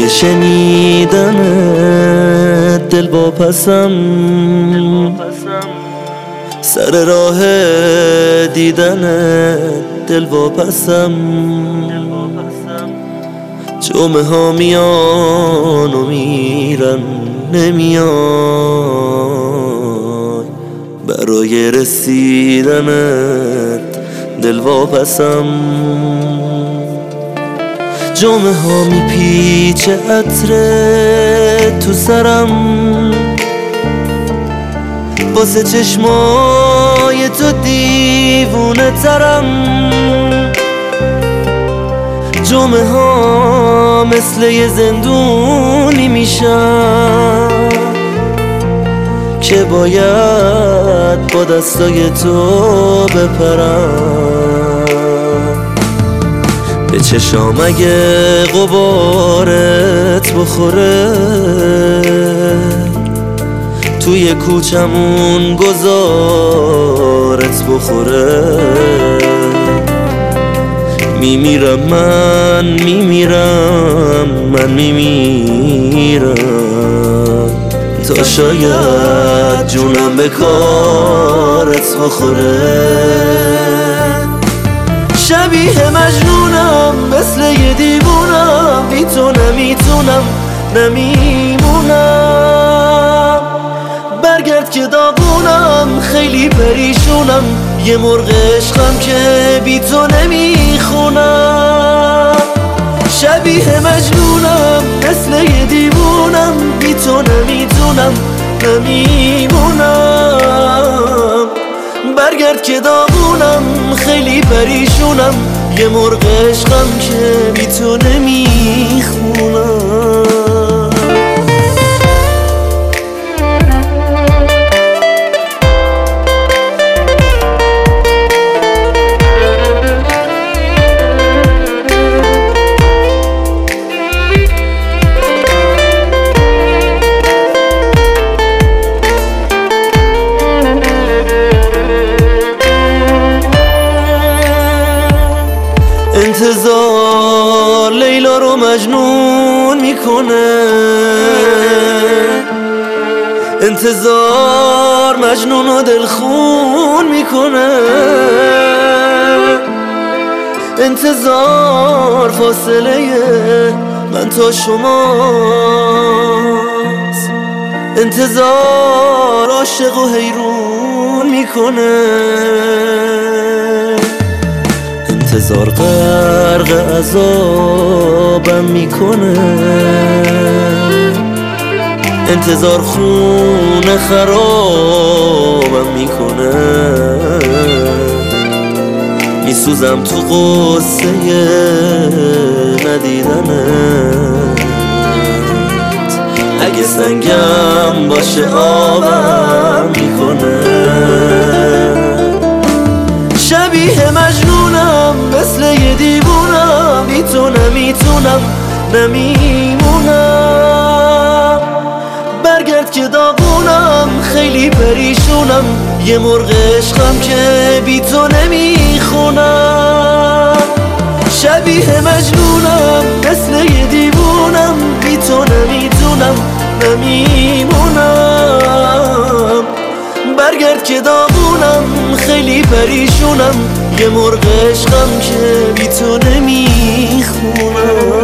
شنیدن دل واپسم، سر راه دیدن دل واپسم. جمعه ها میان و میرن نمیای، برای رسیدنت دل واپسم. جمعه ها میپیچه عطر تو سرم، واسه چشمای تو دیوونه ترم. جمعه ها مثل یه زندونی میشن که باید با دستای تو بپرم. به چشام اگه غبارت بخوره، توی کوچمون گذارت بخوره، میمیرم من، میمیرم من، میمیرم تا شاید جونم به کارت بخوره. شبیه مجنونم مثل یه دیوونم، بی تو نمیتونم نمیمونم. برگرد که داغونم، خیلی پریشونم، یه مرغ عشقم که بی تو نمیخونم. شبیه مجنونم مثل یه دیوونم، بی تو نمیتونم نمیمونم. برگرد که داغونم، خیلی پریشونم، یه مرغ عشقم که بی تو نمیخونم. انتظار لیلا رو مجنون میکنه، انتظار مجنون رو دلخون میکنه. انتظار فاصله من تا شماست، انتظار عاشق و حیرون میکنه. انتظار غرق عذابم میکنه، انتظار خون خرابم میکنه. میسوزم تو قصه ندیدنت، اگه سنگم باشه آبم میکنه. شبیه مجنونم مثل یه دیوونم، بی تو نمیتونم نمیمونم. برگرد که داغونم، خیلی پریشونم، یه مرغ عشقم که بی تو نمیخونم. شبیه مجنونم مثل یه دیوونم، بی تو نمیتونم نمیمونم. برگرد که داغونم، خیلی پریشونم، یه مرغ عشقم که بی تو نمیخونم.